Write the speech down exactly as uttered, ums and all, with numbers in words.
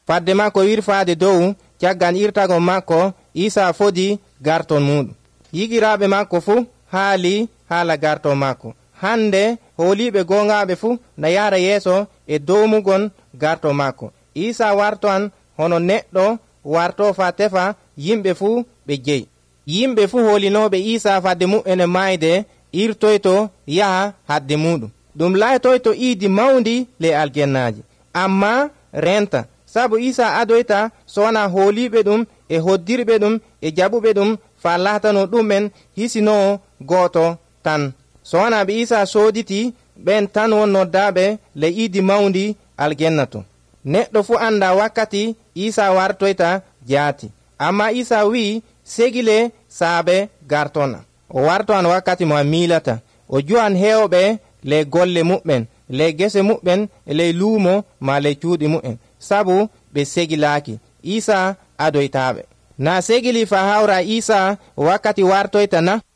fadde makko wirfaade dow caggal irtago makko Isa fodi garton muɗum. Yigiraaɓe makko fu haali haala garton makko. Hande hooliɓe gongaɓe fu na yara yeeso e dowmugon garton makko. Isa warto an hono neɗɗo warto fa tefa yimɓe fu ɓe jeyi. Yimɓe fu hoolinoɓe Isa fadde mu'en e mayde irtoyto yaha hadde muɗum. Ɗum laytoyto iidi mawdi le aljannaji. Amma renta sabu Isa adoyta sona hooliɓe ɗum e hoddirɓe ɗum e jaɓuɓe ɗum fa latano ɗumen hisino goto tan. Sona ɓe Isa sooditi ɓen tan won noddaɓe le iidi mawdi aljanna to. Neɗɗo fu anda wakkati Isa wartoyta jaati. Amma Isa wi segile saabe gartona. O warto an wakkati mo a miilata. O juwan hewɓe le golle muɓen, le gese muɓen, le luumo ma le cuuɗi muɓen. Sabu ɓe segilaaki. Isa adoytaɓe. Na segili fa hawra Isa wakkati wartoyta na.